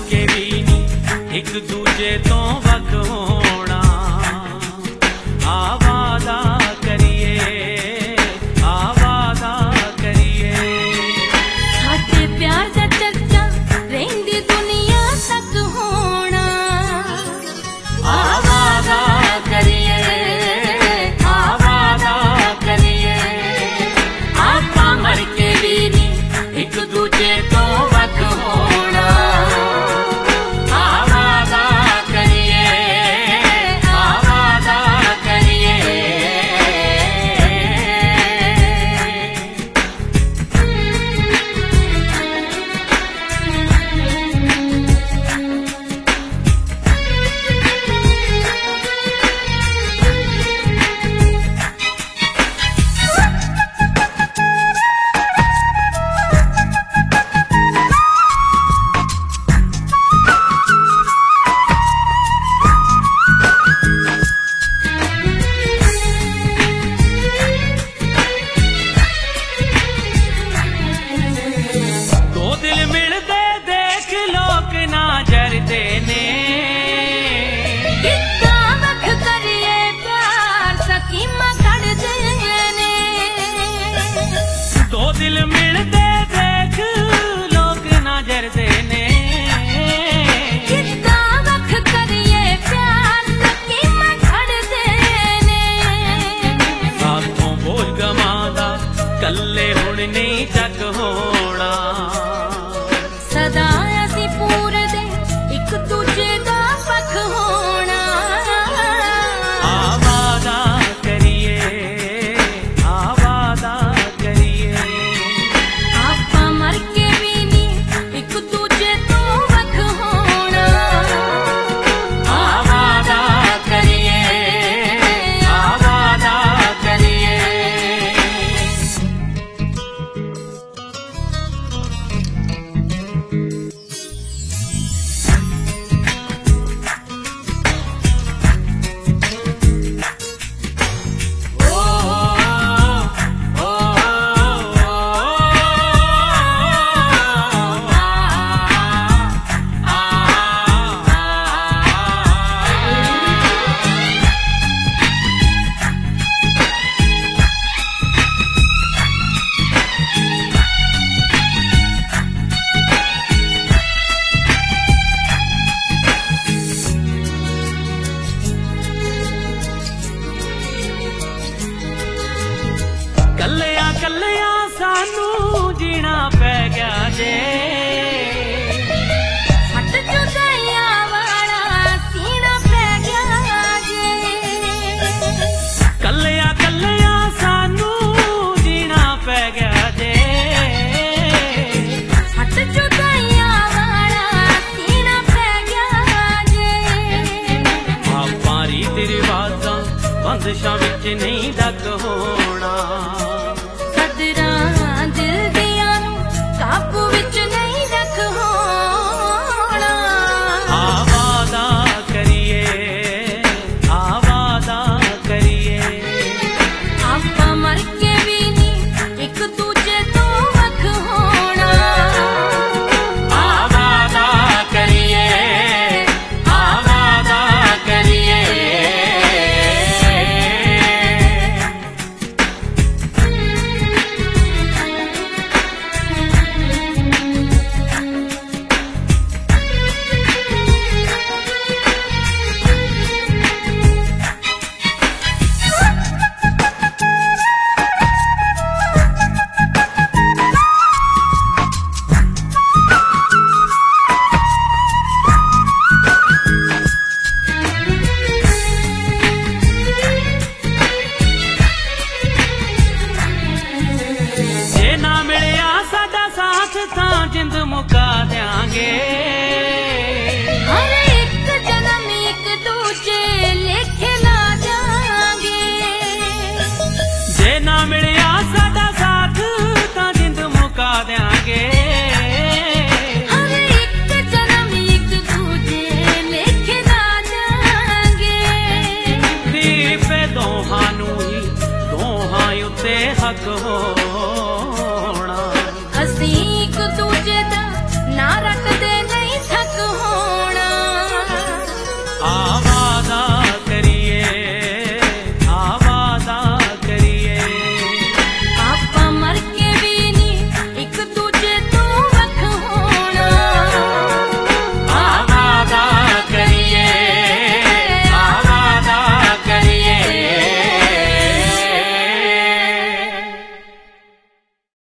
के भी नी एक दूजे तो वख होना। आवादा करिए आवादा करिए साडे प्यार दा चर्चा रहिंदी दुनिया तक होना। आवादा करिए आवादा करिए आपां मर के भी नी एक दूजे तो वख होना। आवादा करिए आवादा करिए दिल मिलते देख लोग ना जरदे ने। कितना वख करिए प्यार सकीमा खड़दे ने। साथों बोझ गमादा कल्ले हुण नहीं तक होना। सदा असी पूरे दे एक दूजे दा वख होना। आवादा करिए आवादा कल्लिया कल्लिया सानू जीना पै गया जे। हट जुदाइया वाला सीना पै गया जे। कल्लिया कल्लिया सानू जीना पै गया जे। हट जुदाइया वाला सीना पै गया जे। आपां रीत रिवाजां बंदिशां विच नहीं दक होना। दिल दिया काबू विच नहीं रख होना। आवादा करिए आवादा करिए आपां मर के भी नी एक दूजे तो वख होना। आवादा करिए आवादा करिए जिंद मुका देंगे। हर एक जन्म एक दूजे लेखे ला जाएंगे। जे ना मिलिया साडा साथ तां जिंद मुका देंगे। हर एक जन्म एक दूजे लेखे ला जाएंगे। दीपे दोहां नूं ही दोहां उत्ते हक हो।